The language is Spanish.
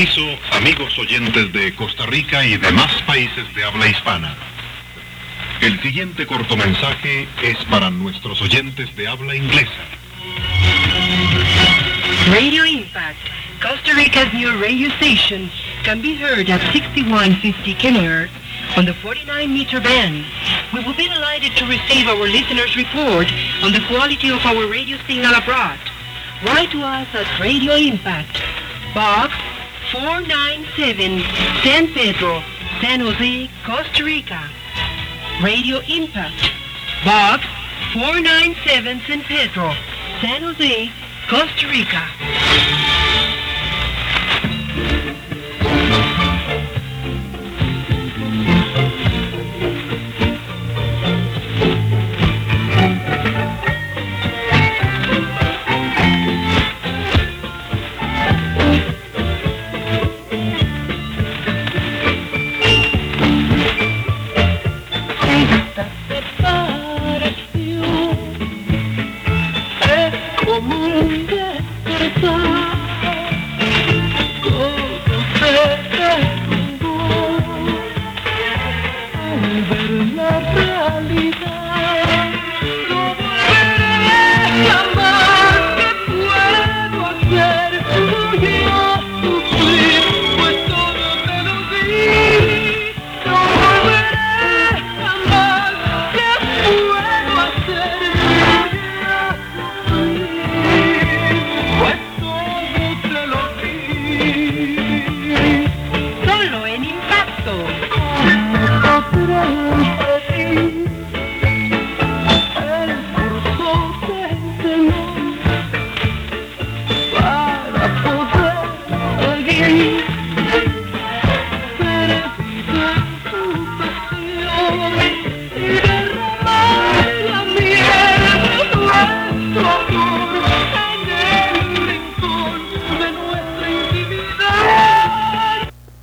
Aviso, amigos oyentes de Costa Rica y demás países de habla hispana. El siguiente cortomensaje es para nuestros oyentes de habla inglesa. Radio Impact, Costa Rica's new radio station, can be heard at 6150 kHz on the 49-meter band. We will be delighted to receive our listeners' report on the quality of our radio signal abroad. Write to us at Radio Impact, Box 497, San Pedro, San Jose, Costa Rica. Radio Impact, Box 497, San Pedro, San Jose, Costa Rica.